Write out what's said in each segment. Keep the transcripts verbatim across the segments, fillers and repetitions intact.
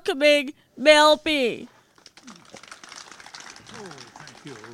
welcoming Mel B. Oh, thank you.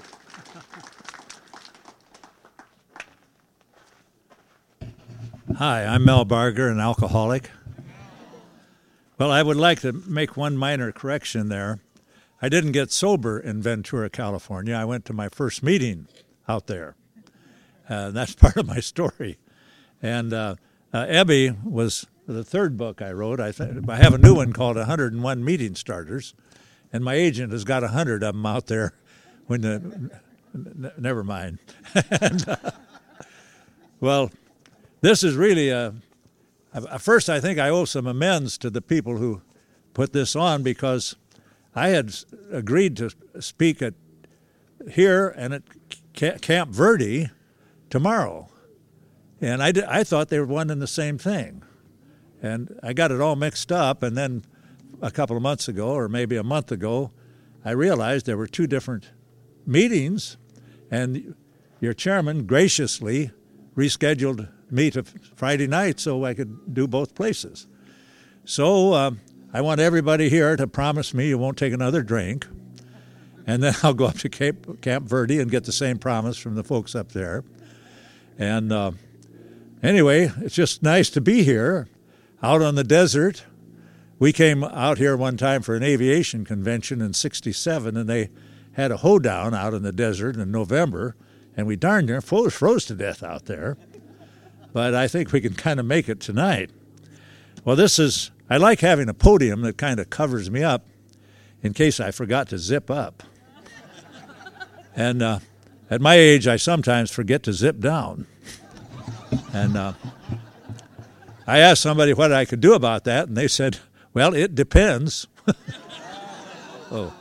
Hi, I'm Mel Barger, an alcoholic. Well, I would like to make one minor correction there. I didn't get sober in Ventura, California. I went to my first meeting out there. Uh, that's part of my story. And uh, uh, Ebby was the third book I wrote. I, th- I have a new one called one hundred and one Meeting Starters, and my agent has got one hundred of them out there. When the, n- never mind. and, uh, well, this is really a, a, first I think I owe some amends to the people who put this on, because I had agreed to speak at here and at Camp Verde tomorrow. And I, did, I thought they were one and the same thing. And I got it all mixed up, and then a couple of months ago, or maybe a month ago, I realized there were two different meetings, and your chairman graciously rescheduled me to Friday night so I could do both places. So um, I want everybody here to promise me you won't take another drink, and then I'll go up to Cape, Camp Verde and get the same promise from the folks up there. And uh, anyway, it's just nice to be here out on the desert. We came out here one time for an aviation convention in sixty-seven, and they had a hoedown out in the desert in November, and we darn near froze, froze to death out there. But I think we can kind of make it tonight. Well, this is, I like having a podium that kind of covers me up in case I forgot to zip up. And uh, at my age, I sometimes forget to zip down. And uh, I asked somebody what I could do about that, and they said, well, it depends. oh.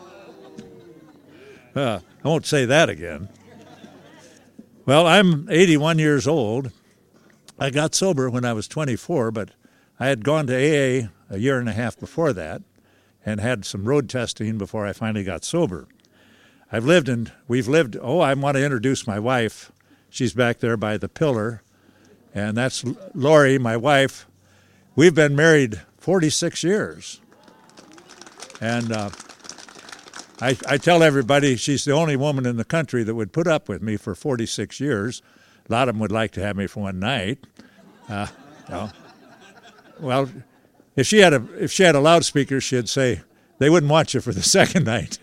Uh, I won't say that again. Well, I'm eighty-one years old. I got sober when I was twenty-four, but I had gone to A A a year and a half before that and had some road testing before I finally got sober. I've lived in, we've lived, oh, I want to introduce my wife. She's back there by the pillar, and that's Lori, my wife. We've been married forty-six years. And uh, I, I tell everybody she's the only woman in the country that would put up with me for forty-six years. A lot of them would like to have me for one night. Uh, you know. Well, if she had a if she had a loudspeaker, she'd say they wouldn't want you for the second night.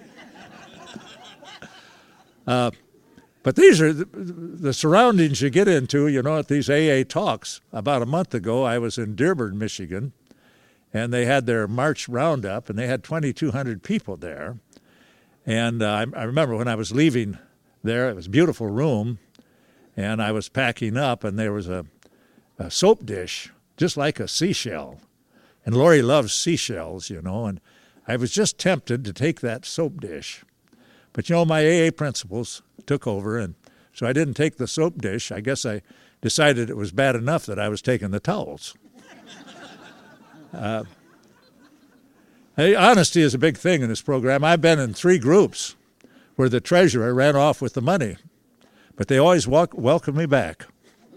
uh, but these are the, the surroundings you get into, you know, at these A A talks. About a month ago, I was in Dearborn, Michigan, and they had their March roundup, and they had twenty-two hundred people there. And uh, I, I remember when I was leaving there, it was a beautiful room, and I was packing up, and there was a, a soap dish, just like a seashell. And Lori loves seashells, you know, and I was just tempted to take that soap dish. But, you know, my A A principles took over, and so I didn't take the soap dish. I guess I decided it was bad enough that I was taking the towels. uh, hey, honesty is a big thing in this program. I've been in three groups where the treasurer ran off with the money, but they always walk, welcome me back.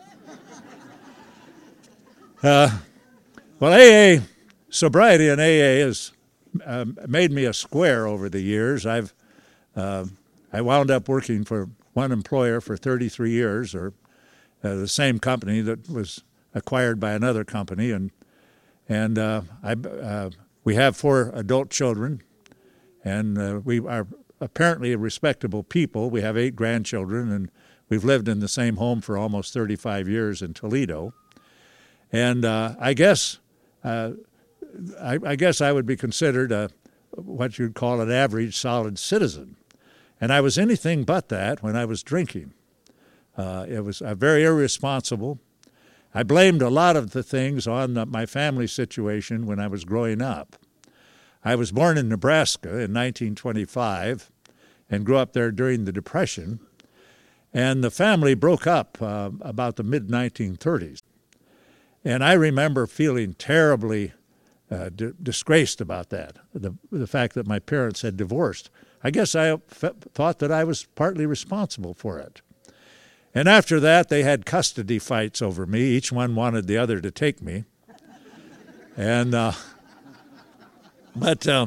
Uh, well, A A, sobriety in A A has uh, made me a square over the years. I've uh, I wound up working for one employer for thirty-three years, or uh, the same company that was acquired by another company, and and uh, I uh, we have four adult children, and uh, we are apparently respectable people. We have eight grandchildren, and we've lived in the same home for almost thirty-five years in Toledo. And uh, I guess uh, I, I guess I would be considered a what you'd call an average solid citizen, and I was anything but that when I was drinking. Uh, it was uh, very irresponsible. I blamed a lot of the things on the, my family situation when I was growing up. I was born in Nebraska in nineteen twenty-five and grew up there during the Depression, and the family broke up uh, about the mid nineteen thirties. And I remember feeling terribly uh, d- disgraced about that, the, the fact that my parents had divorced. I guess I f- thought that I was partly responsible for it. And after that, they had custody fights over me. Each one wanted the other to take me. And uh, But uh,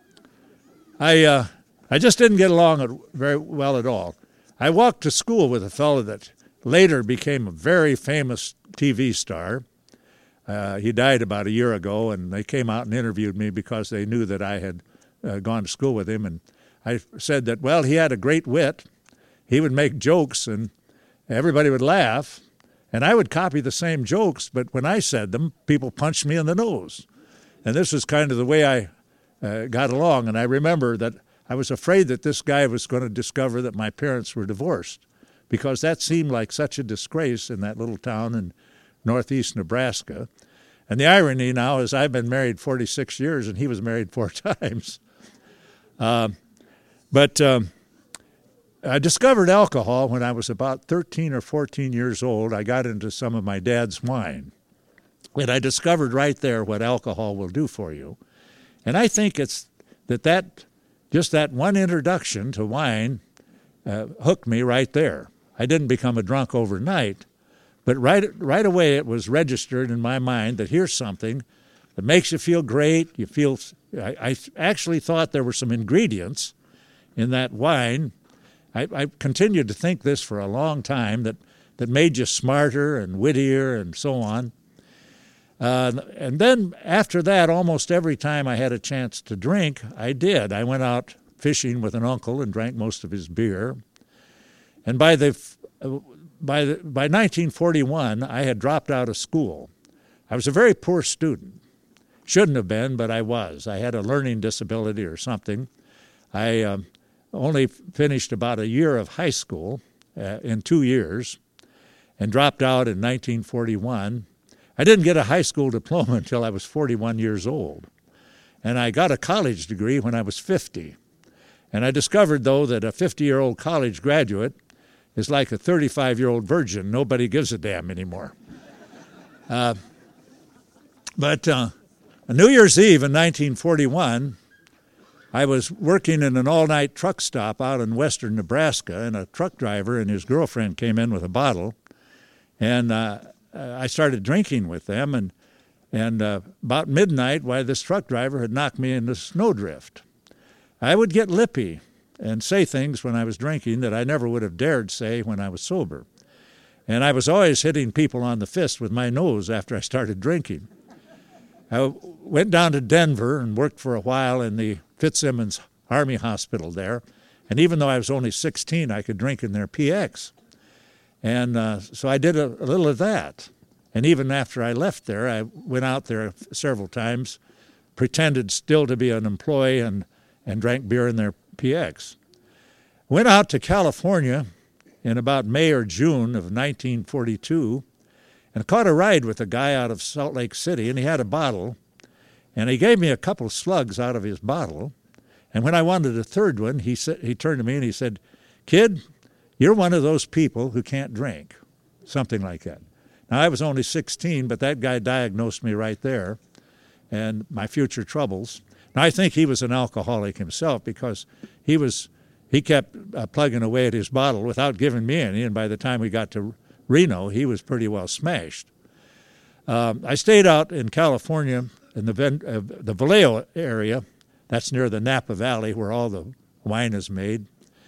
I uh, I just didn't get along very well at all. I walked to school with a fellow that later became a very famous T V star. Uh, he died about a year ago, and they came out and interviewed me because they knew that I had uh, gone to school with him. And I said that, well, he had a great wit. He would make jokes, and everybody would laugh. And I would copy the same jokes, but when I said them, people punched me in the nose. And this was kind of the way I uh, got along. And I remember that I was afraid that this guy was going to discover that my parents were divorced, because that seemed like such a disgrace in that little town in northeast Nebraska. And the irony now is I've been married forty-six years, and he was married four times. Uh, but um, I discovered alcohol when I was about thirteen or fourteen years old. I got into some of my dad's wine. And I discovered right there what alcohol will do for you. And I think it's that, that just that one introduction to wine uh, hooked me right there. I didn't become a drunk overnight, but right right away it was registered in my mind that here's something that makes you feel great. You feel. I, I actually thought there were some ingredients in that wine. I, I continued to think this for a long time, that, that made you smarter and wittier and so on. Uh, and then after that, almost every time I had a chance to drink, I did. I went out fishing with an uncle and drank most of his beer. And by the by the, by nineteen forty-one, I had dropped out of school. I was a very poor student. Shouldn't have been, but I was. I had a learning disability or something. I um, only finished about a year of high school uh, in two years and dropped out in nineteen forty-one. I didn't get a high school diploma until I was forty-one years old. And I got a college degree when I was fifty. And I discovered, though, that a fifty-year-old college graduate is like a thirty-five-year-old virgin. Nobody gives a damn anymore. Uh, but uh, on New Year's Eve in nineteen forty-one, I was working in an all-night truck stop out in western Nebraska, and a truck driver and his girlfriend came in with a bottle, and uh, I started drinking with them, and and uh, about midnight, why, this truck driver had knocked me into snowdrift. I would get lippy and say things when I was drinking that I never would have dared say when I was sober. And I was always hitting people on the fist with my nose after I started drinking. I went down to Denver and worked for a while in the Fitzsimmons Army Hospital there. And even though I was only sixteen, I could drink in their P X. And uh, so I did a, a little of that. And even after I left there, I went out there several times, pretended still to be an employee, and, and drank beer in their P X. Went out to California in about May or June of nineteen forty-two and caught a ride with a guy out of Salt Lake City, and he had a bottle, and he gave me a couple slugs out of his bottle. And when I wanted a third one, he said, he turned to me and he said, "Kid, you're one of those people who can't drink," something like that. Now, I was only sixteen, but that guy diagnosed me right there and my future troubles. Now, I think he was an alcoholic himself, because he was he kept uh, plugging away at his bottle without giving me any, and by the time we got to Reno, he was pretty well smashed. Um, I stayed out in California in the, Ven- uh, the Vallejo area. That's near the Napa Valley where all the wine is made,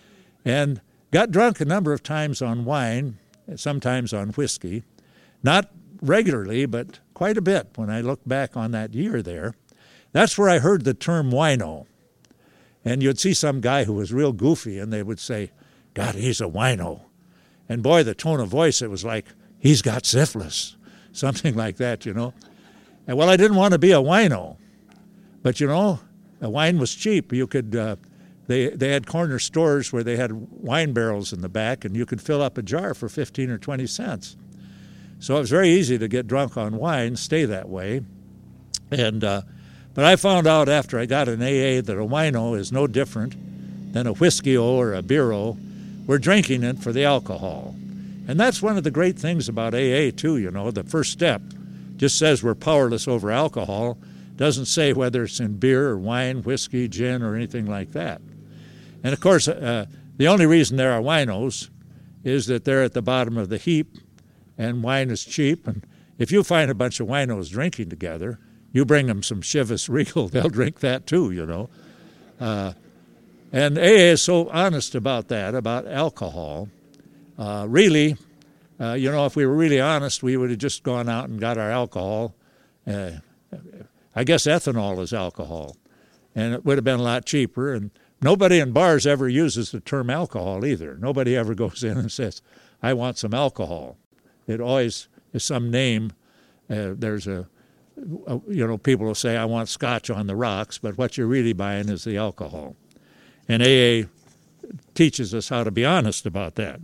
and got drunk a number of times on wine, sometimes on whiskey. Not regularly, but quite a bit when I look back on that year there. That's where I heard the term wino. And you'd see some guy who was real goofy, and they would say, "God, he's a wino." And boy, the tone of voice, it was like, "He's got syphilis," something like that, you know. And well, I didn't want to be a wino. But, you know, the wine was cheap. You could, uh, they, they had corner stores where they had wine barrels in the back, and you could fill up a jar for fifteen or twenty cents. So it was very easy to get drunk on wine, stay that way. And uh, but I found out after I got an A A that a wino is no different than a whiskey-o or a beer-o. We're drinking it for the alcohol. And that's one of the great things about A A, too, you know. The first step just says we're powerless over alcohol. Doesn't say whether it's in beer or wine, whiskey, gin, or anything like that. And, of course, uh, the only reason there are winos is that they're at the bottom of the heap, and wine is cheap. And if you find a bunch of winos drinking together, You bring them some Chivas Regal, they'll drink that too, you know. Uh, and A A is so honest about that, about alcohol. Uh, really, uh, you know, if we were really honest, we would have just gone out and got our alcohol. Uh, I guess ethanol is alcohol, and it would have been a lot cheaper. And nobody in bars ever uses the term alcohol either. Nobody ever goes in and says, I want some alcohol. It always is some name. Uh, there's a, a, you know, people will say, I want scotch on the rocks, but what you're really buying is the alcohol. And A A teaches us how to be honest about that.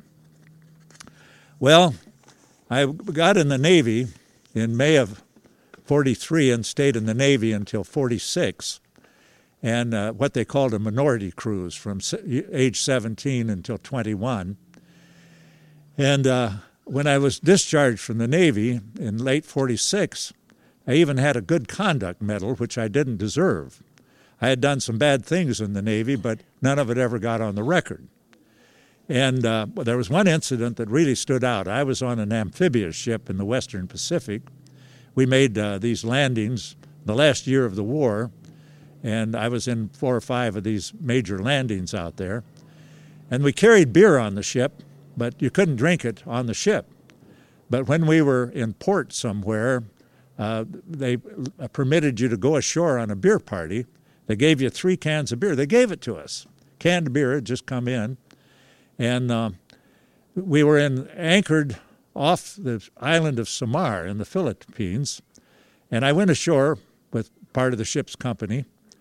Well, I got in the Navy in May of forty-three and stayed in the Navy until forty-six, and uh, what they called a minority cruise from age seventeen until twenty-one. And uh, when I was discharged from the Navy in late forty-six, I even had a good conduct medal, which I didn't deserve. I had done some bad things in the Navy, but none of it ever got on the record. And uh, there was one incident that really stood out. I was on an amphibious ship in the Western Pacific. We made uh, these landings the last year of the war, and I was in four or five of these major landings out there. And we carried beer on the ship, but you couldn't drink it on the ship. But when we were in port somewhere, uh, they permitted you to go ashore on a beer party. They gave you three cans of beer. They gave it to us. Canned beer had just come in. And uh, we were in, anchored off the island of Samar in the Philippines. And I went ashore with part of the ship's company.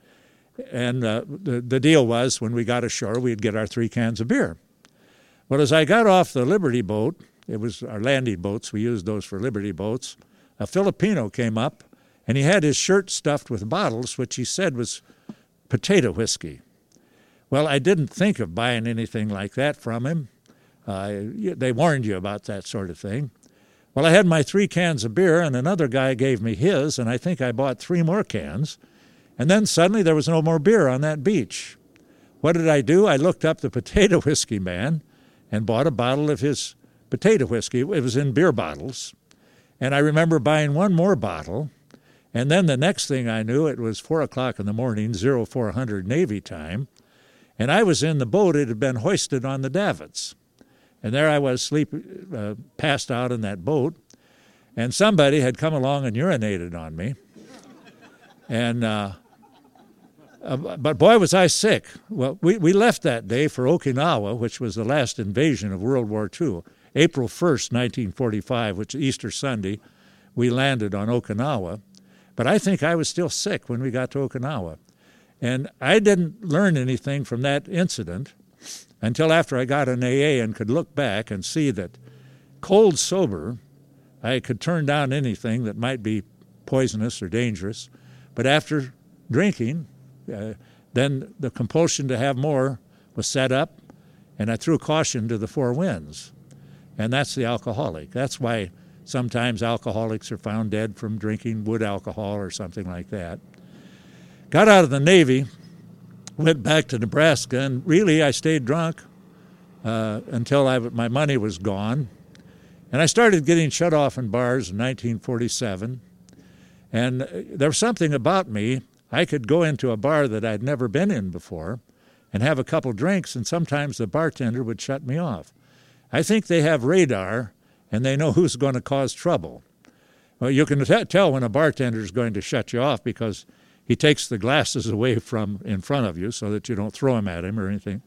And uh, the, the deal was when we got ashore, we'd get our three cans of beer. Well, as I got off the Liberty boat, it was our landing boats, we used those for Liberty boats, a Filipino came up, and he had his shirt stuffed with bottles, which he said was potato whiskey. Well, I didn't think of buying anything like that from him. Uh, they warned you about that sort of thing. Well, I had my three cans of beer, and another guy gave me his, and I think I bought three more cans. And then suddenly there was no more beer on that beach. What did I do? I looked up the potato whiskey man and bought a bottle of his potato whiskey. It was in beer bottles. And I remember buying one more bottle. And then the next thing I knew, it was four o'clock in the morning, oh four hundred Navy time. And I was in the boat. It had been hoisted on the davits. And there I was, sleep, uh, passed out in that boat. And somebody had come along and urinated on me. And, uh, uh, but boy, was I sick. Well, we, we left that day for Okinawa, which was the last invasion of World War Two. April first, nineteen forty-five, which is Easter Sunday, we landed on Okinawa. But I think I was still sick when we got to Okinawa. And I didn't learn anything from that incident until after I got an A A and could look back and see that cold sober, I could turn down anything that might be poisonous or dangerous. But after drinking, uh, then the compulsion to have more was set up, and I threw caution to the four winds. And that's the alcoholic. That's why sometimes alcoholics are found dead from drinking wood alcohol or something like that. Got out of the Navy, went back to Nebraska, and really I stayed drunk uh, until I, my money was gone. And I started getting shut off in bars in nineteen forty-seven. And there was something about me. I could go into a bar that I'd never been in before and have a couple drinks, and sometimes the bartender would shut me off. I think they have radar, and they know who's going to cause trouble. Well, you can t- tell when a bartender is going to shut you off because he takes the glasses away from in front of you so that you don't throw them at him or anything.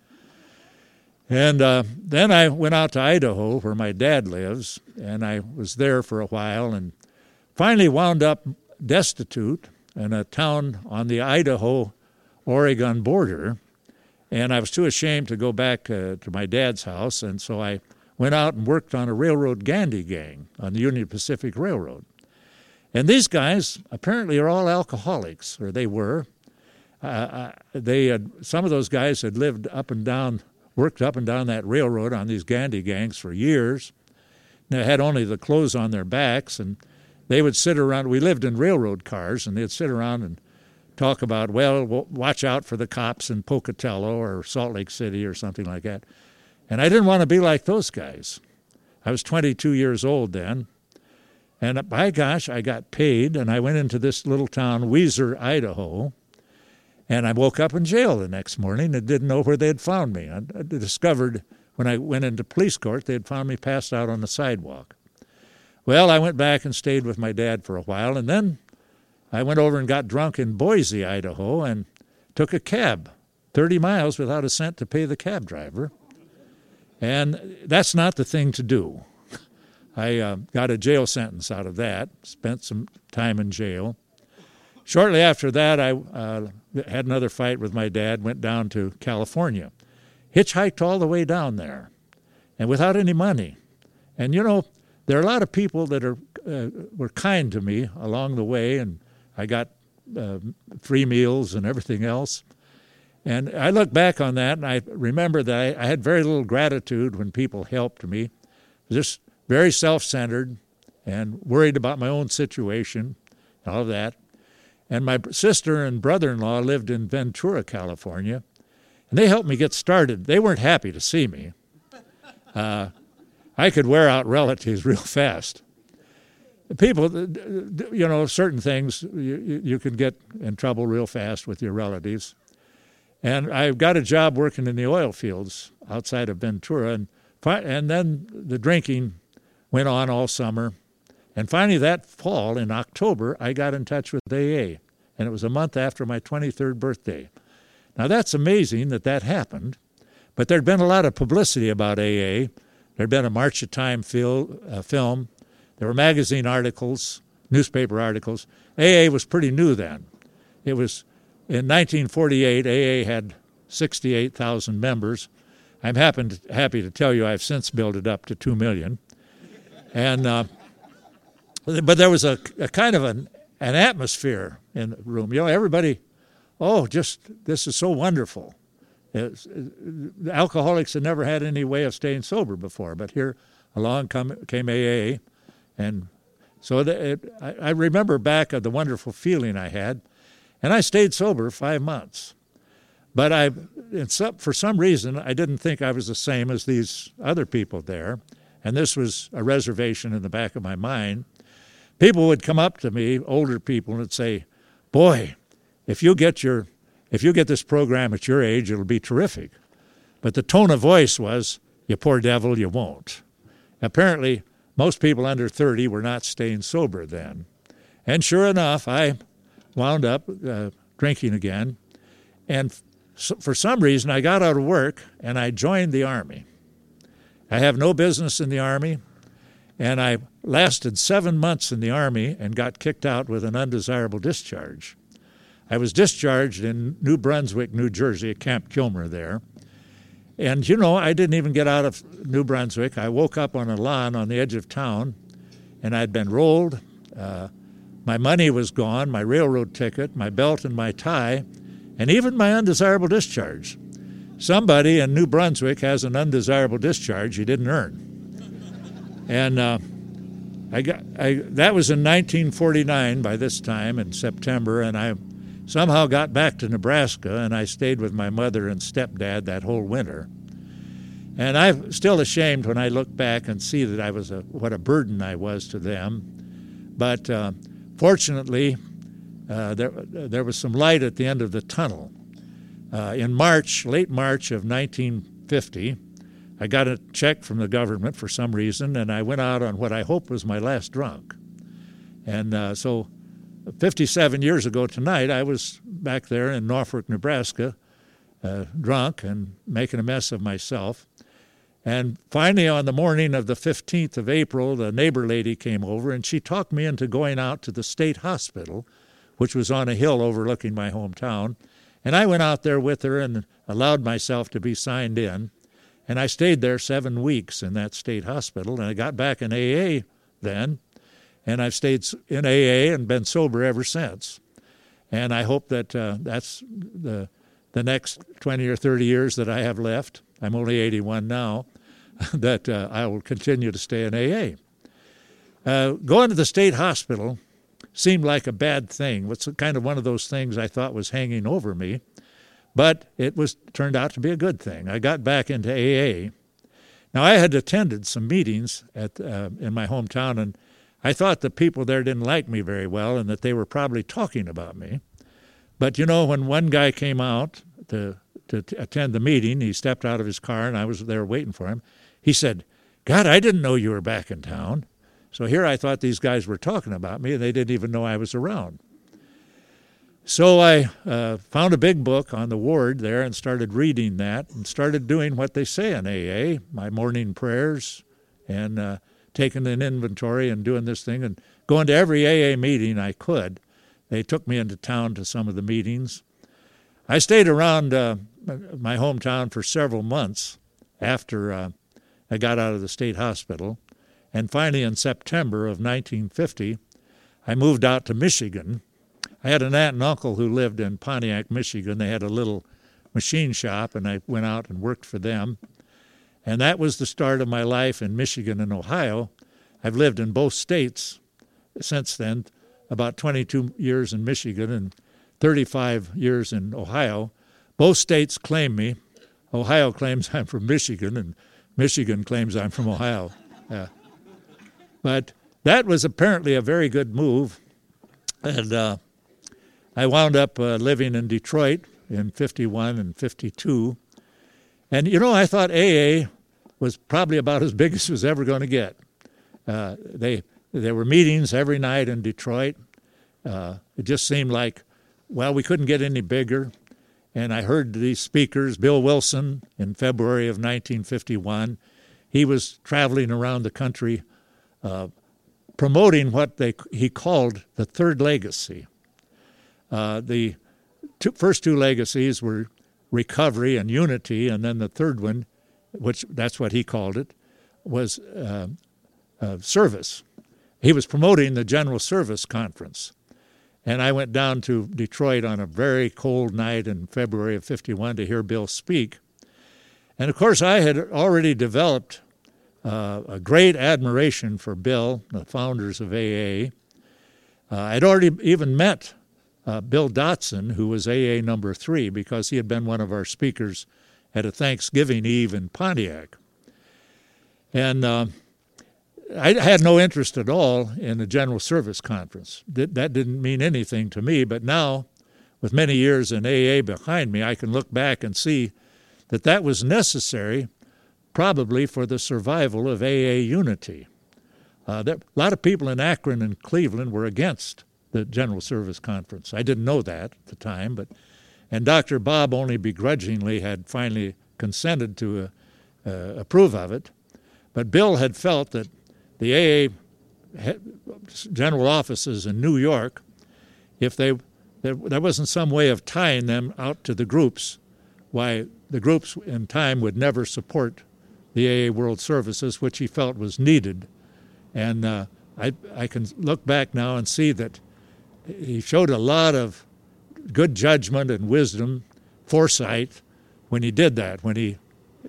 And uh, then I went out to Idaho, where my dad lives, and I was there for a while and finally wound up destitute in a town on the Idaho-Oregon border. And I was too ashamed to go back uh, to my dad's house, and so I went out and worked on a railroad gandy gang on the Union Pacific Railroad. And these guys apparently are all alcoholics, or they were. Uh, they had, some of those guys had lived up and down, worked up and down that railroad on these gandy gangs for years. They had only the clothes on their backs, and they would sit around. We lived in railroad cars, and they'd sit around and talk about, well, watch out for the cops in Pocatello or Salt Lake City or something like that. And I didn't want to be like those guys. I was twenty-two years old then. And by gosh, I got paid, and I went into this little town, Weiser, Idaho, and I woke up in jail the next morning and didn't know where they had found me. I discovered when I went into police court, they had found me passed out on the sidewalk. Well, I went back and stayed with my dad for a while, and then I went over and got drunk in Boise, Idaho, and took a cab thirty miles without a cent to pay the cab driver. And that's not the thing to do. I uh, got a jail sentence out of that, spent some time in jail. Shortly after that, I uh, had another fight with my dad, went down to California, hitchhiked all the way down there, and without any money. And, you know, there are a lot of people that are uh, were kind to me along the way, and I got uh, free meals and everything else. And I look back on that, and I remember that I, I had very little gratitude when people helped me, just very self-centered and worried about my own situation, all of that. And my sister and brother-in-law lived in Ventura, California, and they helped me get started. They weren't happy to see me. Uh, I could wear out relatives real fast. People, you know, certain things, you, you can get in trouble real fast with your relatives. And I got a job working in the oil fields outside of Ventura, and and then the drinking went on all summer. And finally that fall, in October, I got in touch with A A, and it was a month after my twenty-third birthday. Now that's amazing that that happened, but there'd been a lot of publicity about A A. There'd been a March of Time fil- uh, film. There were magazine articles, newspaper articles. A A was pretty new then. It was in nineteen forty-eight, A A had sixty-eight thousand members. I'm happy to, happy to tell you I've since built it up to two million. And uh, but there was a, a kind of an, an atmosphere in the room. You know, everybody, oh, just this is so wonderful. It's, it, the alcoholics had never had any way of staying sober before, but here along come, came A A, and so the, it, I, I remember back of the wonderful feeling I had. And I stayed sober five months. But I, in some, for some reason, I didn't think I was the same as these other people there. And this was a reservation in the back of my mind. People would come up to me, older people, and would say, boy, if you get your, if you get this program at your age, it'll be terrific. But the tone of voice was, you poor devil, you won't. Apparently, most people under thirty were not staying sober then. And sure enough, I wound up uh, drinking again, and f- for some reason I got out of work and I joined the Army. I have no business in the Army, and I lasted seven months in the Army and got kicked out with an undesirable discharge. I was discharged in New Brunswick, New Jersey, at Camp Kilmer there. And, you know, I didn't even get out of New Brunswick. I woke up on a lawn on the edge of town, and I'd been rolled. Uh, My money was gone, my railroad ticket, my belt and my tie, and even my undesirable discharge. Somebody in New Brunswick has an undesirable discharge he didn't earn. And uh, I got I, that was in nineteen forty-nine by this time in September, and I somehow got back to Nebraska, and I stayed with my mother and stepdad that whole winter. And I'm still ashamed when I look back and see that I was a, what a burden I was to them. But uh, Fortunately, uh, there, there was some light at the end of the tunnel. Uh, in March, late March of nineteen fifty, I got a check from the government for some reason, and I went out on what I hope was my last drunk. And uh, so fifty-seven years ago tonight, I was back there in Norfolk, Nebraska, uh, drunk and making a mess of myself. And finally, on the morning of the fifteenth of April, the neighbor lady came over, and she talked me into going out to the state hospital, which was on a hill overlooking my hometown. And I went out there with her and allowed myself to be signed in. And I stayed there seven weeks in that state hospital, and I got back in A A then. And I've stayed in A A and been sober ever since. And I hope that uh, that's the, the next twenty or thirty years that I have left. I'm only eighty-one now. that uh, I will continue to stay in A A. Uh, going to the state hospital seemed like a bad thing. It's kind of one of those things I thought was hanging over me, but it was turned out to be a good thing. I got back into A A. Now, I had attended some meetings at uh, in my hometown, and I thought the people there didn't like me very well and that they were probably talking about me. But, you know, when one guy came out to, to, to attend the meeting, he stepped out of his car, and I was there waiting for him. He said, "God, I didn't know you were back in town." So here I thought these guys were talking about me, and they didn't even know I was around. So I uh, found a big book on the ward there and started reading that and started doing what they say in A A, my morning prayers, and uh, taking an inventory and doing this thing and going to every A A meeting I could. They took me into town to some of the meetings. I stayed around uh, my hometown for several months after uh, I got out of the state hospital. And finally, in September of nineteen fifty, I moved out to Michigan. I had an aunt and uncle who lived in Pontiac, Michigan. They had a little machine shop, and I went out and worked for them. And that was the start of my life in Michigan and Ohio. I've lived in both states since then, about twenty-two years in Michigan and thirty-five years in Ohio. Both states claim me. Ohio claims I'm from Michigan, and Michigan claims I'm from Ohio. Uh, but that was apparently a very good move. And uh, I wound up uh, living in Detroit in fifty-one and fifty-two. And, you know, I thought A A was probably about as big as it was ever going to get. Uh, they There were meetings every night in Detroit. Uh, it just seemed like, well, we couldn't get any bigger. And I heard these speakers, Bill Wilson, in February of nineteen fifty-one. He was traveling around the country uh, promoting what they he called the third legacy. Uh, the two, first two legacies were recovery and unity, and then the third one, which that's what he called it, was uh, uh, service. He was promoting the General Service Conference. And I went down to Detroit on a very cold night in February of fifty-one to hear Bill speak. And, of course, I had already developed uh, a great admiration for Bill, the founders of A A. Uh, I'd already even met uh, Bill Dotson, who was A A number three, because he had been one of our speakers at a Thanksgiving Eve in Pontiac. And uh, I had no interest at all in the General Service Conference. That didn't mean anything to me, but now, with many years in A A behind me, I can look back and see that that was necessary probably for the survival of A A unity. Uh, there, a lot of people in Akron and Cleveland were against the General Service Conference. I didn't know that at the time, but and Doctor Bob only begrudgingly had finally consented to uh, uh, approve of it. But Bill had felt that the A A general offices in New York, if they there, there wasn't some way of tying them out to the groups, why the groups in time would never support the A A World Services, which he felt was needed. And uh, I, I can look back now and see that he showed a lot of good judgment and wisdom, foresight, when he did that, when he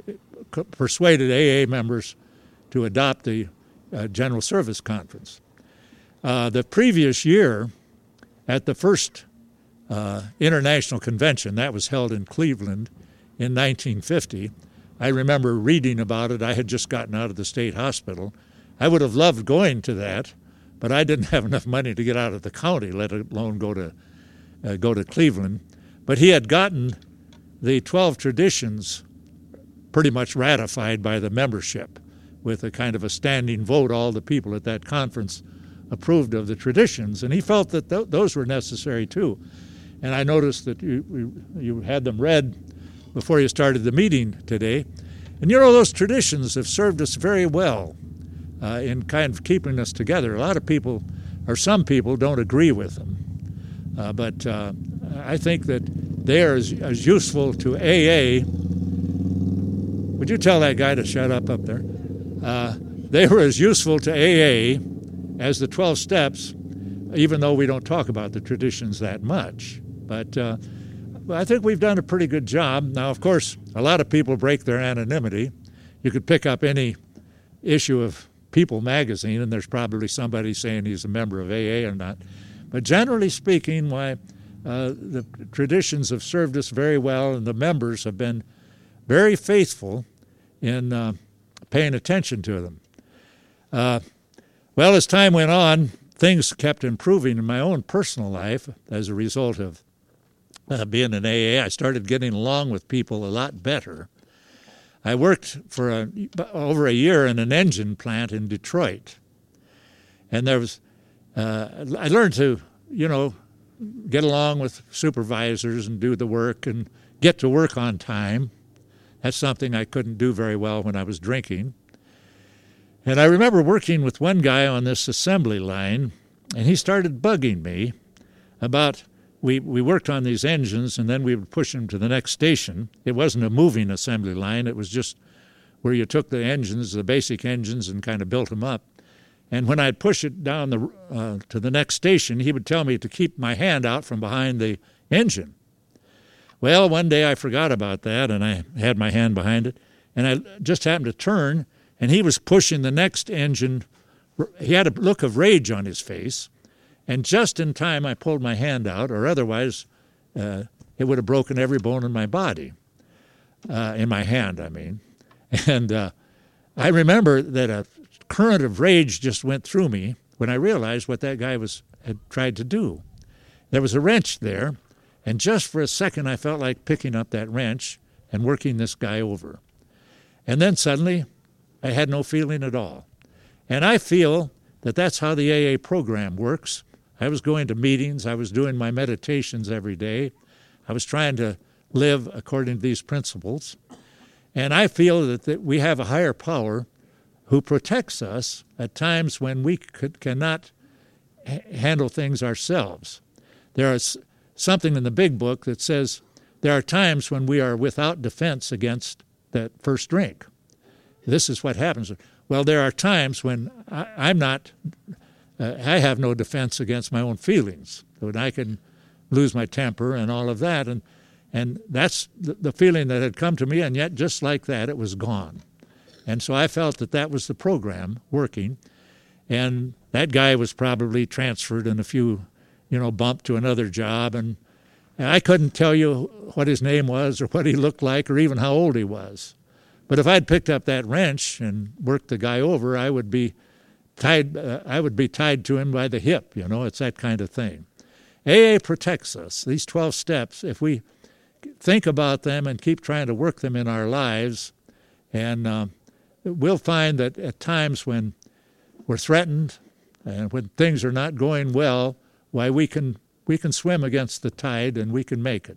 persuaded A A members to adopt the uh, General Service Conference. Uh, the previous year, at the first uh, international convention, that was held in Cleveland in nineteen fifty, I remember reading about it. I had just gotten out of the state hospital. I would have loved going to that, but I didn't have enough money to get out of the county, let alone go to uh, go to Cleveland. But he had gotten the twelve traditions pretty much ratified by the membership with a kind of a standing vote. All the people at that conference approved of the traditions, and he felt that th- those were necessary too. And I noticed that you, you, you had them read before you started the meeting today. And you know, those traditions have served us very well uh, in kind of keeping us together. A lot of people, or some people, don't agree with them. Uh, but uh, I think that they are as, as useful to A A. Would you tell that guy to shut up up there? Uh, they were as useful to A A as the twelve steps, even though we don't talk about the traditions that much. But uh, I think we've done a pretty good job. Now, of course, a lot of people break their anonymity. You could pick up any issue of People magazine, and there's probably somebody saying he's a member of A A or not. But generally speaking, why uh, the traditions have served us very well, and the members have been very faithful in uh, paying attention to them. Uh, Well, as time went on, things kept improving in my own personal life as a result of uh, being in A A. I started getting along with people a lot better. I worked for a, over a year in an engine plant in Detroit. And there was, uh, I learned to, you know, get along with supervisors and do the work and get to work on time. That's something I couldn't do very well when I was drinking. And I remember working with one guy on this assembly line, and he started bugging me about, we, we worked on these engines, and then we would push them to the next station. It wasn't a moving assembly line. It was just where you took the engines, the basic engines, and kind of built them up. And when I'd push it down the, uh, to the next station, he would tell me to keep my hand out from behind the engine. Well, one day I forgot about that, and I had my hand behind it, and I just happened to turn, and he was pushing the next engine. He had a look of rage on his face, and just in time I pulled my hand out, or otherwise uh, it would have broken every bone in my body, uh, in my hand, I mean. And uh, I remember that a current of rage just went through me when I realized what that guy was had tried to do. There was a wrench there, and just for a second I felt like picking up that wrench and working this guy over. And then suddenly I had no feeling at all. And I feel that that's how the A A program works. I was going to meetings, I was doing my meditations every day, I was trying to live according to these principles, and I feel that, that we have a higher power who protects us at times when we could, cannot h- handle things ourselves. There is something in the big book that says there are times when we are without defense against that first drink. This is what happens. Well, there are times when I, I'm not, uh, I have no defense against my own feelings, when I can lose my temper and all of that. And, and that's the, the feeling that had come to me, and yet just like that, it was gone. And so I felt that that was the program working, and that guy was probably transferred in a few, you know, bumped to another job, and I couldn't tell you what his name was or what he looked like or even how old he was. But if I'd picked up that wrench and worked the guy over, I would be tied. Uh, I would be tied to him by the hip. You know, it's that kind of thing. A A protects us. These twelve steps, if we think about them and keep trying to work them in our lives, and uh, we'll find that at times when we're threatened and when things are not going well, why we can we can swim against the tide and we can make it.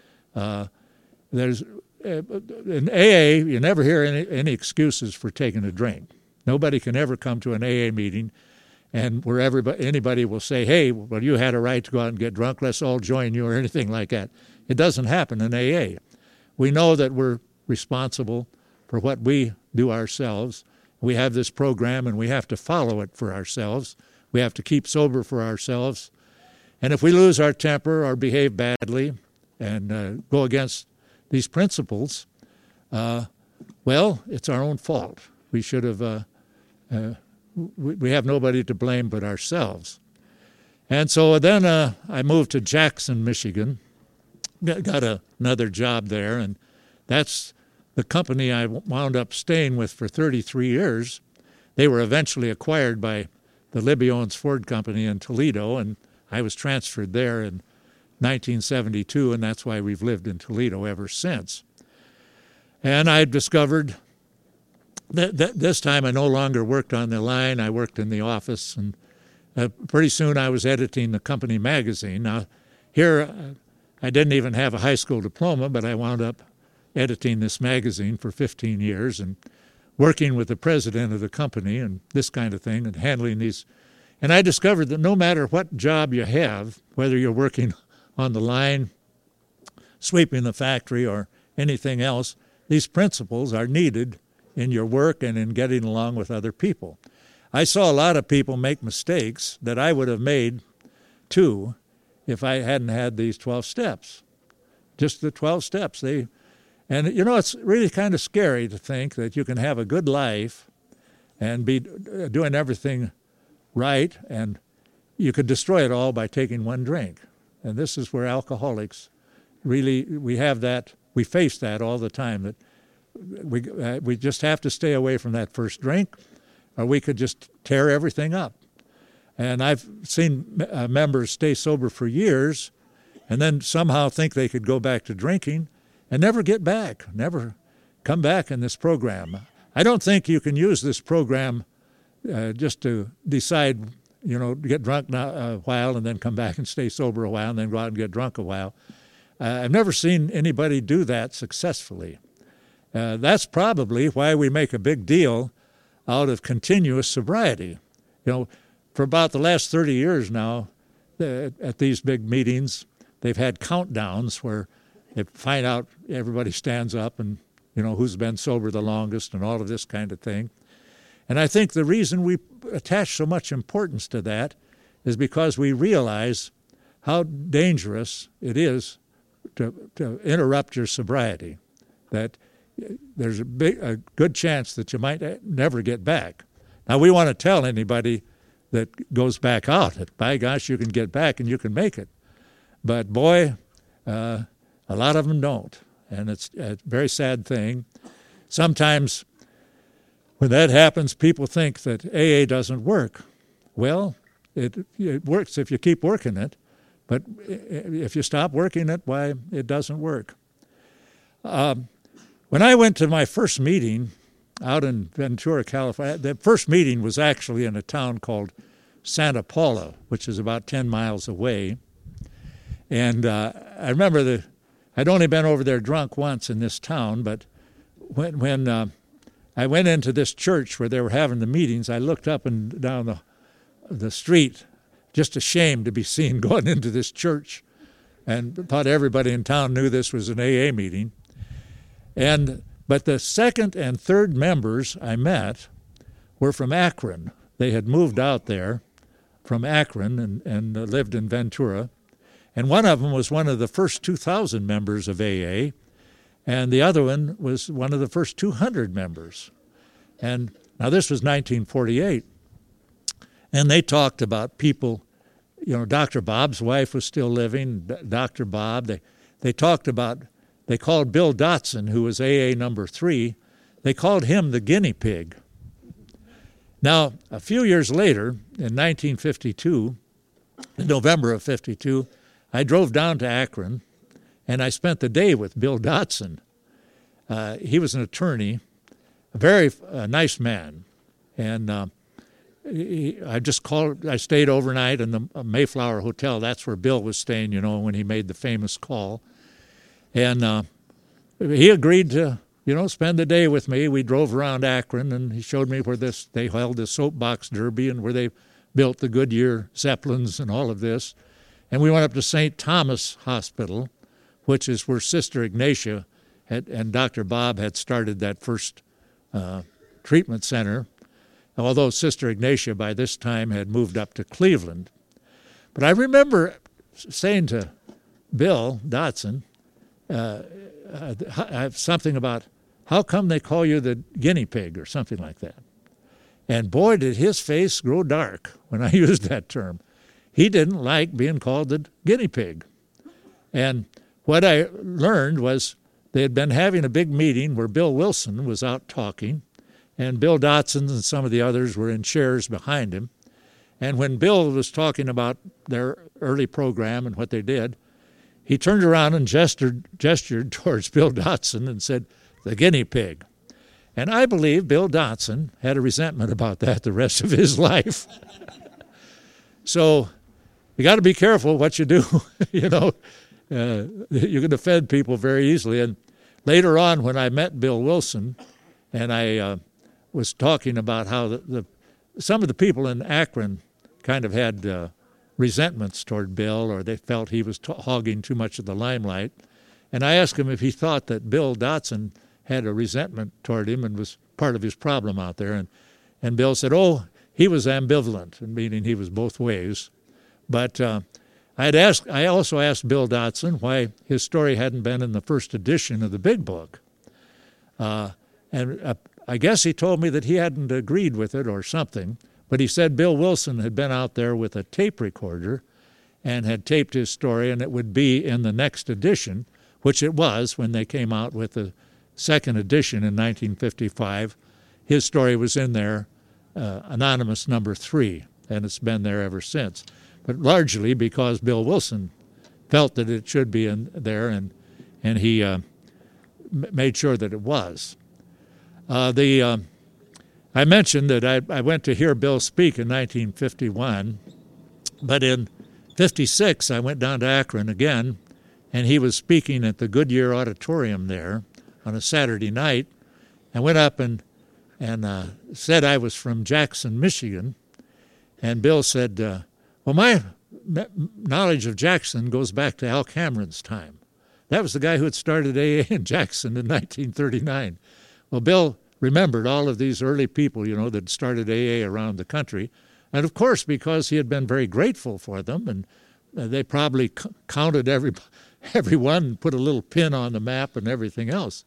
Uh, there's uh, in A A, you never hear any, any excuses for taking a drink. Nobody can ever come to an A A meeting and where everybody, anybody will say, hey, well, you had a right to go out and get drunk, let's all join you, or anything like that. It doesn't happen in A A. We know that we're responsible for what we do ourselves. We have this program, and we have to follow it for ourselves. We have to keep sober for ourselves. And if we lose our temper or behave badly and uh, go against these principles, uh, well, it's our own fault. We should have, uh, uh, we, we have nobody to blame but ourselves. And so then uh, I moved to Jackson, Michigan, got a, another job there, and that's the company I wound up staying with for thirty-three years. They were eventually acquired by the Libby Owens Ford Company in Toledo, and I was transferred there in nineteen seventy-two, and that's why we've lived in Toledo ever since. And I discovered that, that this time I no longer worked on the line. I worked in the office, and uh, pretty soon I was editing the company magazine. Now, here uh, I didn't even have a high school diploma, but I wound up editing this magazine for fifteen years and working with the president of the company and this kind of thing and handling these. And I discovered that no matter what job you have, whether you're working on the line, sweeping the factory, or anything else, these principles are needed in your work and in getting along with other people. I saw a lot of people make mistakes that I would have made too if I hadn't had these twelve steps. Just the twelve steps. They And, you know, it's really kind of scary to think that you can have a good life and be doing everything right, and you could destroy it all by taking one drink. And this is where alcoholics really, we have that, we face that all the time, that we, uh, we just have to stay away from that first drink. or we could just tear everything up. And I've seen uh, members stay sober for years and then somehow think they could go back to drinking and never get back, never come back in this program. I don't think you can use this program uh, just to decide, you know, get drunk now a while and then come back and stay sober a while and then go out and get drunk a while. Uh, I've never seen anybody do that successfully. Uh, that's probably why we make a big deal out of continuous sobriety. You know, for about the last thirty years now, uh, at these big meetings, they've had countdowns where they find out everybody stands up and, you know, who's been sober the longest and all of this kind of thing. And I think the reason we attach so much importance to that is because we realize how dangerous it is to, to interrupt your sobriety, that there's a, big, a good chance that you might never get back. Now, we want to tell anybody that goes back out that, by gosh, you can get back and you can make it. But, boy, uh, a lot of them don't, and it's a very sad thing. Sometimes when that happens, people think that A A doesn't work. Well, it, it works if you keep working it, but if you stop working it, why, it doesn't work. Um, when I went to my first meeting out in Ventura, California, the first meeting was actually in a town called Santa Paula, which is about ten miles away. And uh, I remember the, I'd only been over there drunk once in this town, but when, when uh, I went into this church where they were having the meetings, I looked up and down the, the street, just ashamed to be seen going into this church, and thought everybody in town knew this was an A A meeting. And but the second and third members I met were from Akron. They had moved out there from Akron and, and uh, lived in Ventura. And one of them was one of the first two thousand members of A A, and the other one was one of the first two hundred members. And now this was nineteen forty-eight. And they talked about people, you know, Doctor Bob's wife was still living, Doctor Bob. They, they talked about, they called Bill Dotson, who was A A number three, they called him the guinea pig. Now, a few years later, in nineteen fifty-two, in November of fifty-two, I drove down to Akron, and I spent the day with Bill Dotson. Uh, he was an attorney, a very uh, nice man, and uh, he, I just called. I stayed overnight in the Mayflower Hotel. That's where Bill was staying, you know, when he made the famous call. And uh, he agreed to, you know, spend the day with me. We drove around Akron, and he showed me where this they held the soapbox derby and where they built the Goodyear Zeppelins and all of this. And we went up to Saint Thomas Hospital, which is where Sister Ignatia had, and Doctor Bob had started that first uh, treatment center, although Sister Ignatia by this time had moved up to Cleveland. But I remember saying to Bill Dotson uh, uh, something about, how come they call you the guinea pig or something like that? And boy, did his face grow dark when I used that term. He didn't like being called the guinea pig. And what I learned was they had been having a big meeting where Bill Wilson was out talking, and Bill Dotson and some of the others were in chairs behind him. And when Bill was talking about their early program and what they did, he turned around and gestured, gestured towards Bill Dotson and said, the guinea pig. And I believe Bill Dotson had a resentment about that the rest of his life. So you got to be careful what you do. you know, uh, you can offend people very easily. And later on, when I met Bill Wilson, and I uh, was talking about how the, the some of the people in Akron kind of had uh, resentments toward Bill, or they felt he was t- hogging too much of the limelight. And I asked him if he thought that Bill Dotson had a resentment toward him and was part of his problem out there. And, and Bill said, oh, he was ambivalent, meaning he was both ways. But uh, I had asked, I also asked Bill Dotson why his story hadn't been in the first edition of the Big Book. Uh, and uh, I guess he told me that he hadn't agreed with it or something, but he said Bill Wilson had been out there with a tape recorder and had taped his story, and it would be in the next edition, which it was when they came out with the second edition in nineteen fifty-five. His story was in there uh, anonymous number three, and it's been there ever since. But largely because Bill Wilson felt that it should be in there, and and he uh, m- made sure that it was. Uh, the uh, I mentioned that I, I went to hear Bill speak in nineteen fifty-one, but in fifty-six I went down to Akron again, and he was speaking at the Goodyear Auditorium there on a Saturday night, and went up and and uh, said I was from Jackson, Michigan, and Bill said, uh, well, my knowledge of Jackson goes back to Al Cameron's time. That was the guy who had started A A in Jackson in nineteen thirty-nine. Well, Bill remembered all of these early people, you know, that started A A around the country. And, of course, because he had been very grateful for them, and they probably c- counted every, everyone and put a little pin on the map and everything else.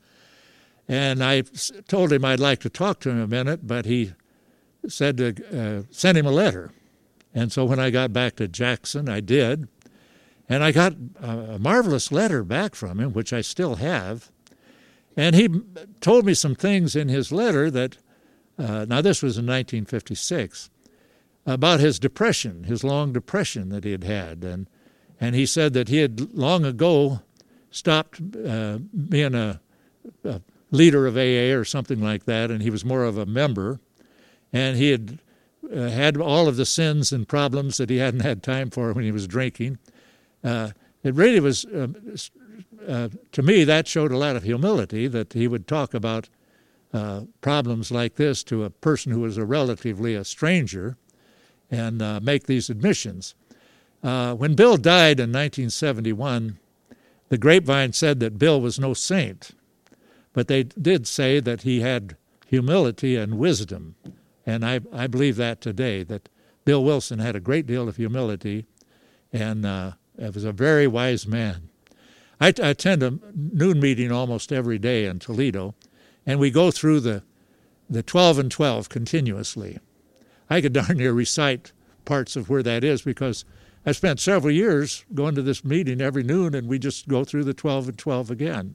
And I told him I'd like to talk to him a minute, but he said to uh, send him a letter. And so when I got back to Jackson, I did. And I got a marvelous letter back from him, which I still have. And he told me some things in his letter that, uh, now this was in nineteen fifty-six, about his depression, his long depression that he had had. And, and he said that he had long ago stopped uh, being a, a leader of A A or something like that, and he was more of a member. And he had uh, had all of the sins and problems that he hadn't had time for when he was drinking. Uh, it really was, uh, uh, to me, that showed a lot of humility, that he would talk about uh, problems like this to a person who was a relatively a stranger and uh, make these admissions. Uh, when Bill died in nineteen seventy-one, the grapevine said that Bill was no saint, but they did say that he had humility and wisdom. And I, I believe that today, that Bill Wilson had a great deal of humility and uh, was a very wise man. I, I attend a noon meeting almost every day in Toledo, and we go through the, the twelve and twelve continuously. I could darn near recite parts of where that is because I spent several years going to this meeting every noon, and we just go through the twelve and twelve again.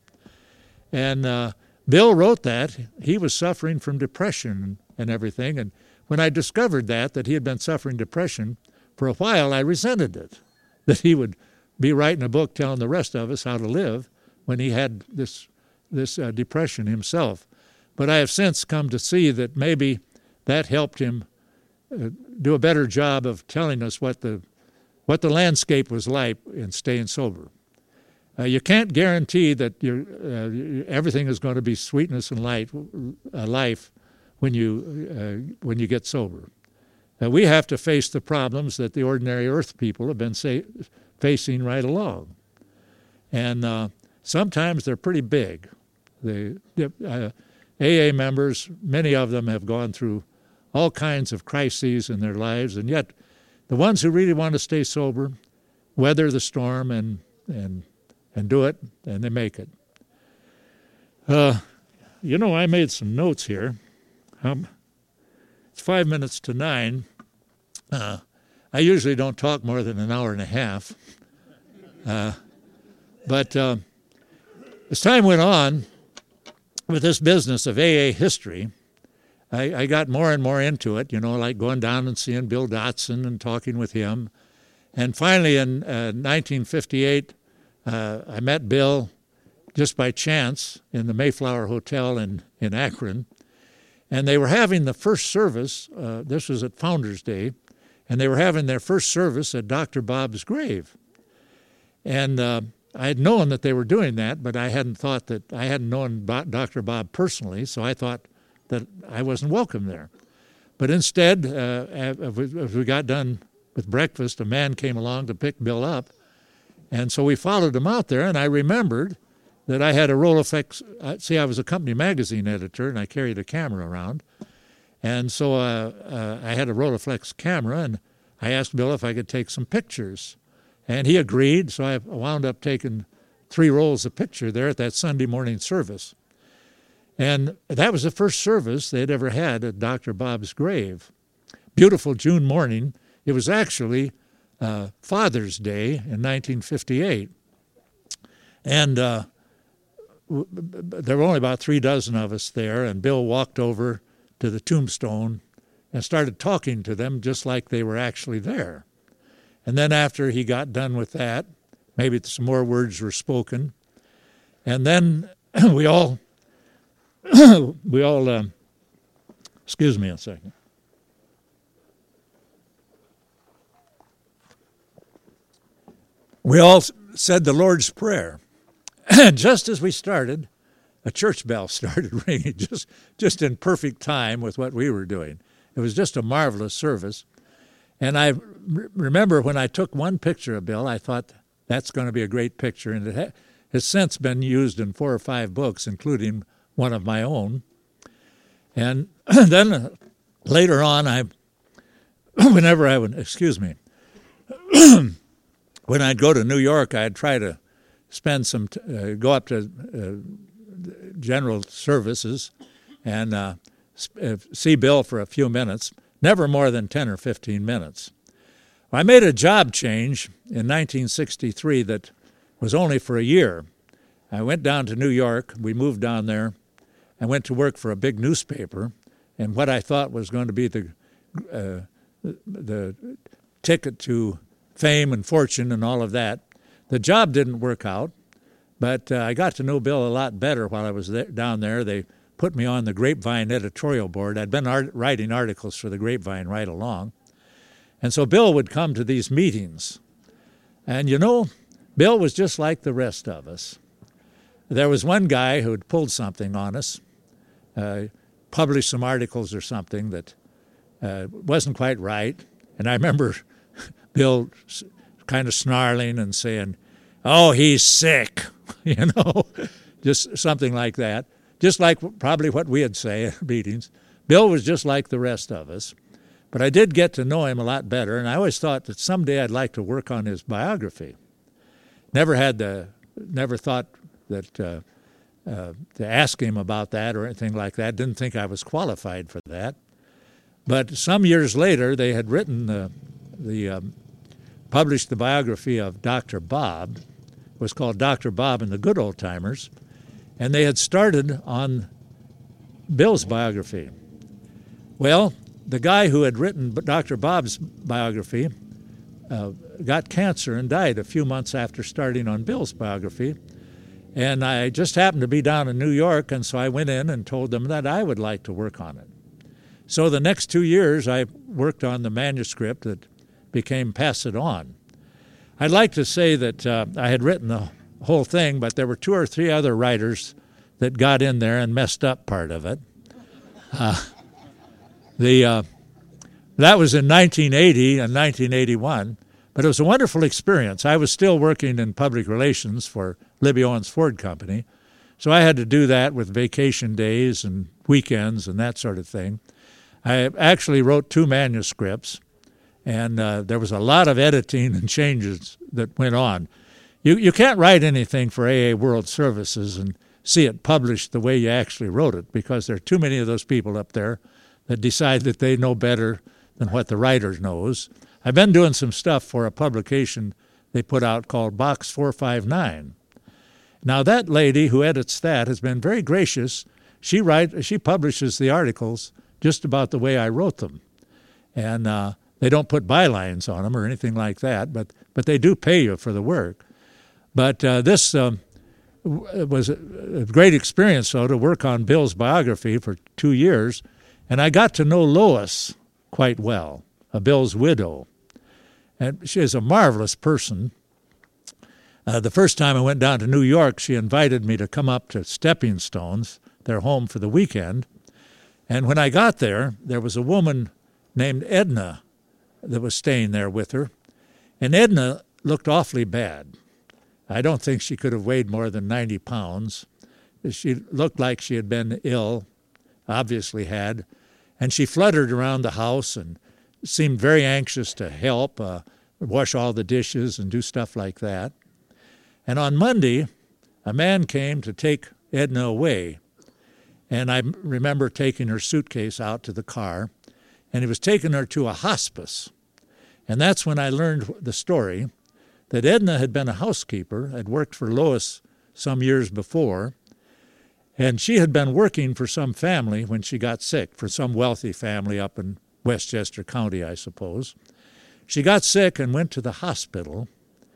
And uh, Bill wrote that. He was suffering from depression and everything. And when I discovered that, that he had been suffering depression, for a while I resented it, that he would be writing a book telling the rest of us how to live when he had this, this uh, depression himself. But I have since come to see that maybe that helped him uh, do a better job of telling us what the, what the landscape was like in staying sober. Uh, you can't guarantee that you're, uh, everything is going to be sweetness and light, uh, life when you uh, when you get sober. Uh, we have to face the problems that the ordinary earth people have been say, facing right along. And uh, sometimes they're pretty big. The uh, A A members, many of them have gone through all kinds of crises in their lives, and yet the ones who really want to stay sober weather the storm and and and do it, and they make it. Uh, you know, I made some notes here. Um, it's five minutes to nine. Uh, I usually don't talk more than an hour and a half. Uh, but uh, as time went on with this business of A A history, I, I got more and more into it, you know, like going down and seeing Bill Dotson and talking with him. And finally in uh, nineteen fifty-eight, Uh, I met Bill just by chance in the Mayflower Hotel in, in Akron, and they were having the first service, uh, this was at Founders Day, and they were having their first service at Doctor Bob's grave. And uh, I had known that they were doing that, but I hadn't thought that, I hadn't known Doctor Bob personally, so I thought that I wasn't welcome there. But instead, uh, as we got done with breakfast, a man came along to pick Bill up. And so we followed him out there, and I remembered that I had a Rolleiflex. Uh, see, I was a company magazine editor, and I carried a camera around. And so uh, uh, I had a Rolleiflex camera, and I asked Bill if I could take some pictures. And he agreed, so I wound up taking three rolls of picture there at that Sunday morning service. And that was the first service they'd ever had at Doctor Bob's grave. Beautiful June morning. It was actually Uh, Father's Day in nineteen fifty-eight. And uh, w- b- there were only about three dozen of us there, and Bill walked over to the tombstone and started talking to them just like they were actually there. And then after he got done with that, maybe some more words were spoken, and then we all, we all, um, excuse me a second. We all said the Lord's Prayer. And just as we started, a church bell started ringing, just, just in perfect time with what we were doing. It was just a marvelous service. And I r- remember when I took one picture of Bill, I thought, that's going to be a great picture. And it ha- has since been used in four or five books, including one of my own. And then uh, later on, I, whenever I would, excuse me, when I'd go to New York, I'd try to spend some, t- uh, go up to uh, general services and uh, sp- uh, see Bill for a few minutes, never more than ten or fifteen minutes. I made a job change in nineteen sixty-three that was only for a year. I went down to New York. We moved down there. I went to work for a big newspaper, and what I thought was going to be the uh, the ticket to fame and fortune and all of that. The job didn't work out, but uh, I got to know Bill a lot better while I was there, down there. They put me on the Grapevine editorial board. I'd been art- writing articles for the Grapevine right along. And so Bill would come to these meetings. And, you know, Bill was just like the rest of us. There was one guy who had pulled something on us, uh, published some articles or something that uh, wasn't quite right. And I remember Bill kind of snarling and saying, "Oh, he's sick," you know, just something like that. Just like probably what we would say at meetings. Bill was just like the rest of us. But I did get to know him a lot better, and I always thought that someday I'd like to work on his biography. Never had the, never thought that uh, uh, to ask him about that or anything like that. Didn't think I was qualified for that. But some years later, they had written the, the um, published the biography of Doctor Bob. It was called Doctor Bob and the Good Old Timers, and they had started on Bill's biography. Well, the guy who had written Doctor Bob's biography uh, got cancer and died a few months after starting on Bill's biography. And I just happened to be down in New York, and so I went in and told them that I would like to work on it. So the next two years, I worked on the manuscript that became Pass It On. I'd like to say that uh, I had written the whole thing, but there were two or three other writers that got in there and messed up part of it. Uh, The uh, that was in nineteen eighty and nineteen eighty-one, but it was a wonderful experience. I was still working in public relations for Libby Owens Ford Company, so I had to do that with vacation days and weekends and that sort of thing. I actually wrote two manuscripts, and uh, there was a lot of editing and changes that went on. You you can't write anything for A A World Services and see it published the way you actually wrote it, because there are too many of those people up there that decide that they know better than what the writer knows. I've been doing some stuff for a publication they put out called Box four five nine. Now that lady who edits that has been very gracious. She write, she publishes the articles just about the way I wrote them. And uh, they don't put bylines on them or anything like that, but, but they do pay you for the work. But uh, this um, was a great experience, though, to work on Bill's biography for two years. And I got to know Lois quite well, uh, Bill's widow. And she is a marvelous person. Uh, the first time I went down to New York, she invited me to come up to Stepping Stones, their home, for the weekend. And when I got there, there was a woman named Edna that was staying there with her. And Edna looked awfully bad. I don't think she could have weighed more than ninety pounds. She looked like she had been ill, obviously had, and she fluttered around the house and seemed very anxious to help, uh, wash all the dishes and do stuff like that. And on Monday, a man came to take Edna away, and I remember taking her suitcase out to the car, and he was taking her to a hospice. And that's when I learned the story, that Edna had been a housekeeper, had worked for Lois some years before, and she had been working for some family when she got sick, for some wealthy family up in Westchester County, I suppose. She got sick and went to the hospital,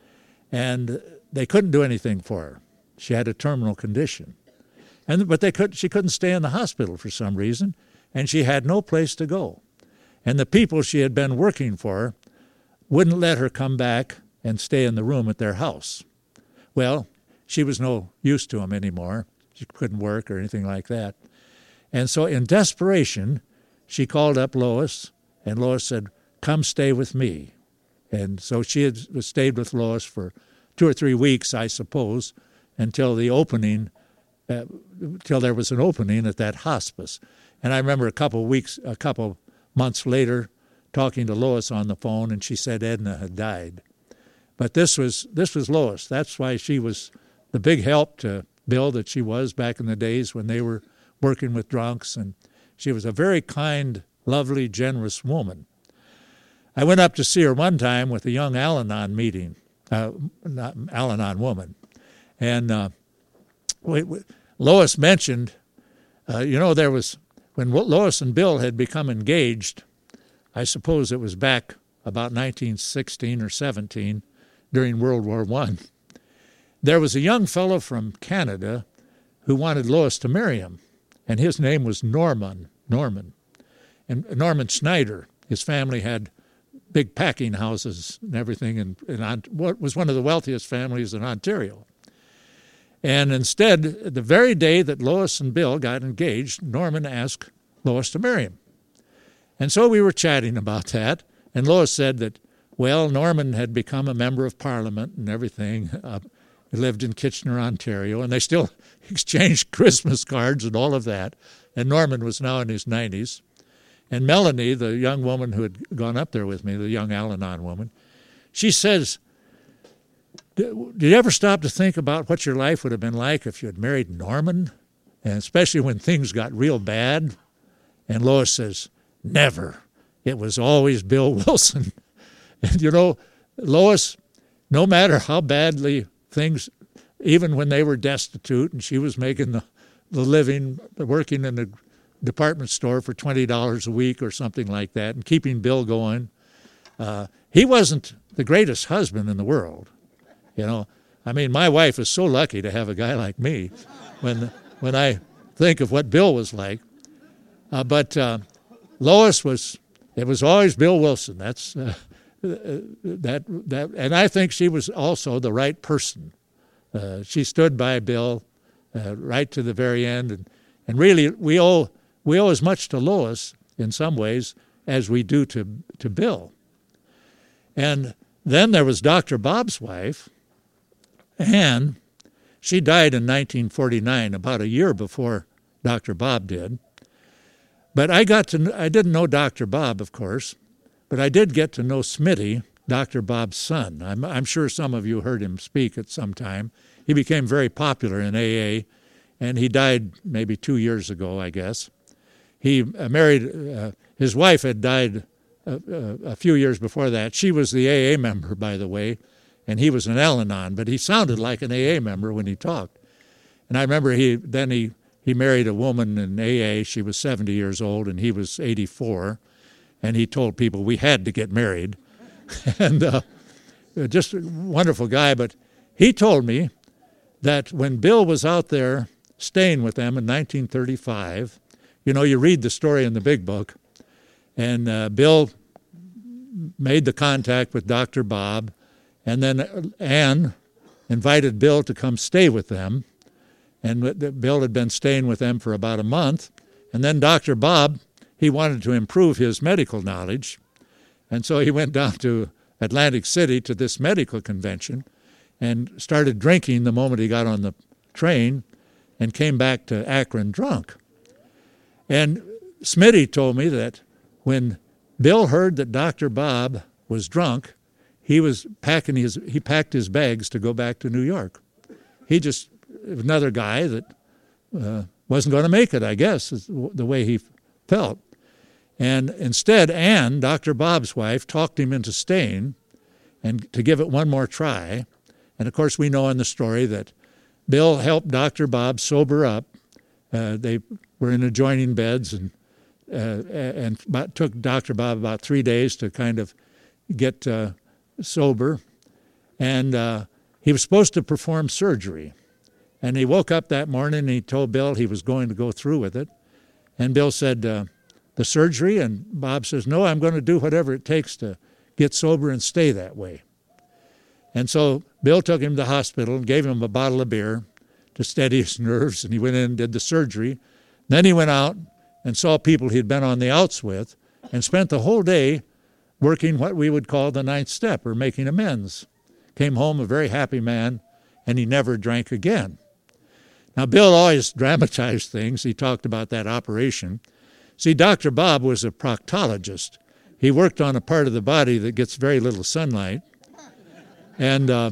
and they couldn't do anything for her. She had a terminal condition. And, but they could, she couldn't stay in the hospital for some reason, and she had no place to go. And the people she had been working for wouldn't let her come back and stay in the room at their house. Well, she was no use to them anymore. She couldn't work or anything like that. And so in desperation, she called up Lois, and Lois said, "Come stay with me." And so she had stayed with Lois for two or three weeks, I suppose, until the opening, uh, till there was an opening at that hospice. And I remember a couple weeks, a couple months later, talking to Lois on the phone, and she said Edna had died. But this was this was Lois. That's why she was the big help to Bill that she was back in the days when they were working with drunks. And she was a very kind, lovely, generous woman. I went up to see her one time with a young Al-Anon meeting, uh, not Al-Anon woman. And uh, we, we, Lois mentioned, uh, you know, there was, when Lois and Bill had become engaged, I suppose it was back about nineteen sixteen or seventeen, during World War One, there was a young fellow from Canada who wanted Lois to marry him, and his name was Norman, Norman, and Norman Schneider. His family had big packing houses and everything, and, and what was one of the wealthiest families in Ontario. And instead, the very day that Lois and Bill got engaged, Norman asked Lois to marry him. And so we were chatting about that, and Lois said that, well, Norman had become a member of Parliament and everything. Uh, he lived in Kitchener, Ontario, and they still exchanged Christmas cards and all of that. And Norman was now in his nineties. And Melanie, the young woman who had gone up there with me, the young Al-Anon woman, she says, did you ever stop to think about what your life would have been like if you had married Norman? And especially when things got real bad? And Lois says, never. It was always Bill Wilson. And, you know, Lois, no matter how badly things, even when they were destitute and she was making the, the living, working in the department store for twenty dollars a week or something like that and keeping Bill going, uh, he wasn't the greatest husband in the world. You know, I mean, my wife is so lucky to have a guy like me when, when I think of what Bill was like. Uh, but uh, Lois was, it was always Bill Wilson. That's... Uh, that that and I think she was also the right person. Uh, she stood by Bill uh, right to the very end, and, and really we owe we owe as much to Lois in some ways as we do to to Bill. And then there was Doctor Bob's wife, Anne. She died in nineteen forty-nine, about a year before Doctor Bob did. But I got to I didn't know Doctor Bob, of course. But I did get to know Smitty, Doctor Bob's son. I'm, I'm sure some of you heard him speak at some time. He became very popular in A A, and he died maybe two years ago, I guess. He uh, married, uh, his wife had died a, a, a few years before that. She was the A A member, by the way, and he was an Al-Anon, but he sounded like an A A member when he talked. And I remember he then he, he married a woman in A A. She was seventy years old, and he was eighty-four. And he told people we had to get married. and uh, just a wonderful guy. But he told me that when Bill was out there staying with them in nineteen thirty-five, you know, you read the story in the big book, and uh, Bill made the contact with Doctor Bob, and then Anne invited Bill to come stay with them. And Bill had been staying with them for about a month. And then Doctor Bob, he wanted to improve his medical knowledge, and so he went down to Atlantic City to this medical convention and started drinking the moment he got on the train and came back to Akron drunk. And Smitty told me that when Bill heard that Doctor Bob was drunk, he was packing his he packed his bags to go back to New York. He just, another guy that uh, wasn't going to make it, I guess, is the way he felt. And instead, Anne, Doctor Bob's wife, talked him into staying and to give it one more try. And, of course, we know in the story that Bill helped Doctor Bob sober up. Uh, they were in adjoining beds, and uh, and about, took Doctor Bob about three days to kind of get uh, sober. And uh, he was supposed to perform surgery. And he woke up that morning and he told Bill he was going to go through with it. And Bill said, uh, the surgery? And Bob says, no, I'm going to do whatever it takes to get sober and stay that way. And so Bill took him to the hospital and gave him a bottle of beer to steady his nerves, and he went in and did the surgery. Then he went out and saw people he'd been on the outs with and spent the whole day working what we would call the ninth step, or making amends. Came home a very happy man, and he never drank again. Now, Bill always dramatized things. He talked about that operation. See, Doctor Bob was a proctologist. He worked on a part of the body that gets very little sunlight. And uh,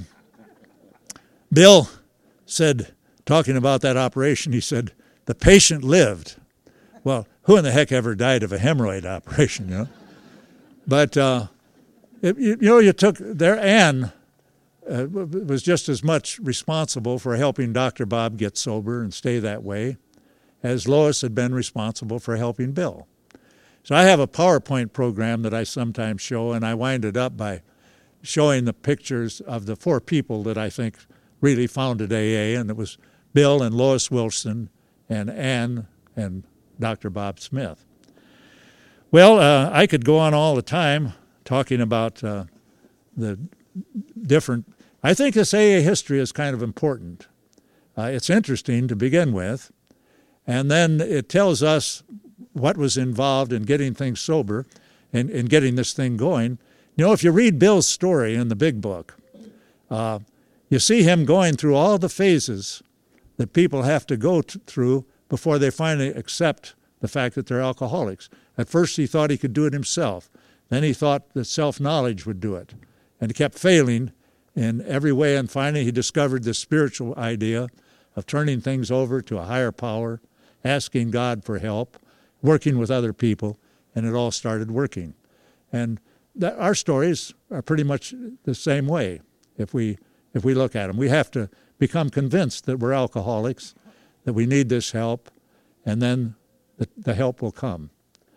Bill said, talking about that operation, he said, the patient lived. Well, who in the heck ever died of a hemorrhoid operation, you know? But, uh, it, you, you know, you took there, Ann uh, was just as much responsible for helping Doctor Bob get sober and stay that way as Lois had been responsible for helping Bill. So I have a PowerPoint program that I sometimes show, and I wind it up by showing the pictures of the four people that I think really founded A A, and it was Bill and Lois Wilson and Ann and Doctor Bob Smith. Well, uh, I could go on all the time talking about uh, the different... I think this A A history is kind of important. Uh, it's interesting to begin with, and then it tells us what was involved in getting things sober and, and getting this thing going. You know, if you read Bill's story in the big book, uh, you see him going through all the phases that people have to go t- through before they finally accept the fact that they're alcoholics. At first he thought he could do it himself. Then he thought that self-knowledge would do it. And he kept failing in every way, and finally he discovered this spiritual idea of turning things over to a higher power, asking God for help, working with other people, and it all started working. And that, our stories are pretty much the same way if we if we look at them. We have to become convinced that we're alcoholics, that we need this help, and then the, the help will come.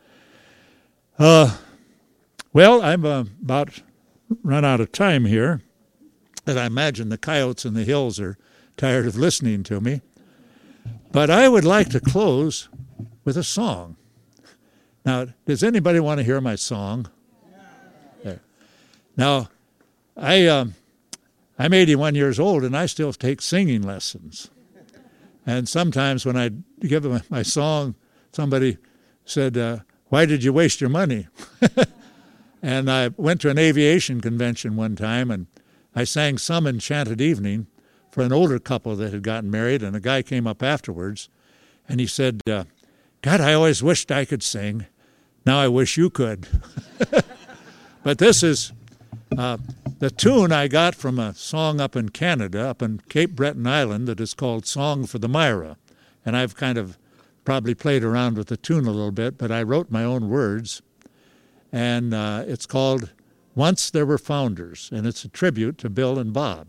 Uh, well, I'm uh, about run out of time here, and I imagine the coyotes in the hills are tired of listening to me. But I would like to close with a song. Now, does anybody want to hear my song? There. Now, I, um, I'm eighty-one years old, and I still take singing lessons. And sometimes when I give my, my song, somebody said, uh, why did you waste your money? And I went to an aviation convention one time, and I sang Some Enchanted Evening for an older couple that had gotten married, and a guy came up afterwards, and he said, uh, God, I always wished I could sing. Now I wish you could. But this is uh, the tune I got from a song up in Canada, up in Cape Breton Island, that is called Song for the Myra. And I've kind of probably played around with the tune a little bit, but I wrote my own words. And uh, it's called Once There Were Founders, and it's a tribute to Bill and Bob.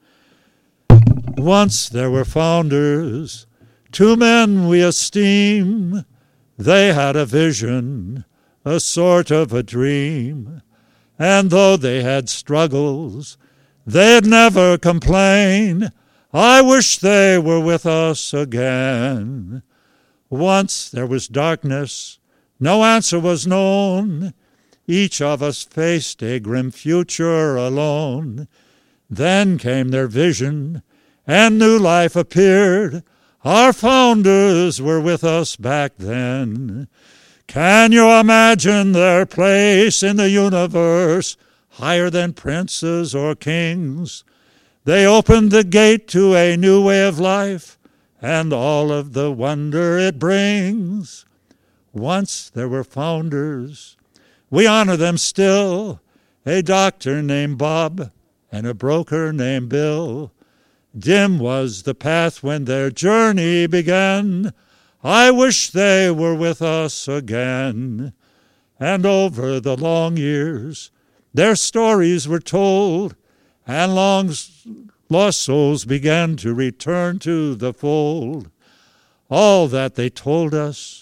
Once there were founders, two men we esteem. They had a vision, a sort of a dream. And though they had struggles, they'd never complain. I wish they were with us again. Once there was darkness, no answer was known. Each of us faced a grim future alone. Then came their vision, and new life appeared. Our founders were with us back then. Can you imagine their place in the universe, higher than princes or kings? They opened the gate to a new way of life, and all of the wonder it brings. Once there were founders. We honor them still, a doctor named Bob and a broker named Bill. Dim was the path when their journey began. I wish they were with us again. And over the long years, their stories were told, and long lost souls began to return to the fold. All that they told us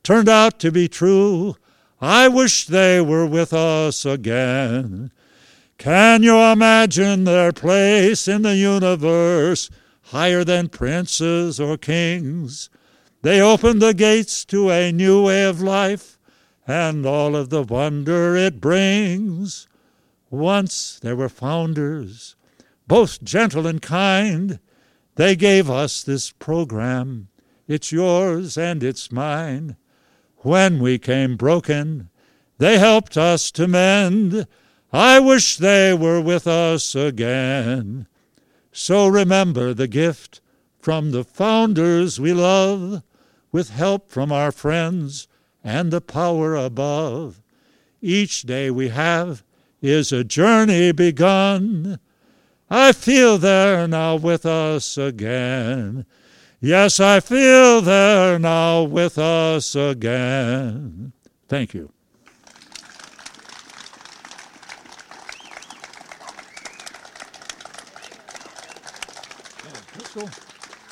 turned out to be true. I wish they were with us again. Can you imagine their place in the universe, higher than princes or kings? They opened the gates to a new way of life and all of the wonder it brings. Once there were founders, both gentle and kind. They gave us this program. It's yours and it's mine. When we came broken, they helped us to mend. I wish they were with us again. So remember the gift from the founders we love, with help from our friends and the power above. Each day we have is a journey begun. I feel they're now with us again. Yes, I feel they're now with us again. Thank you. Let's go.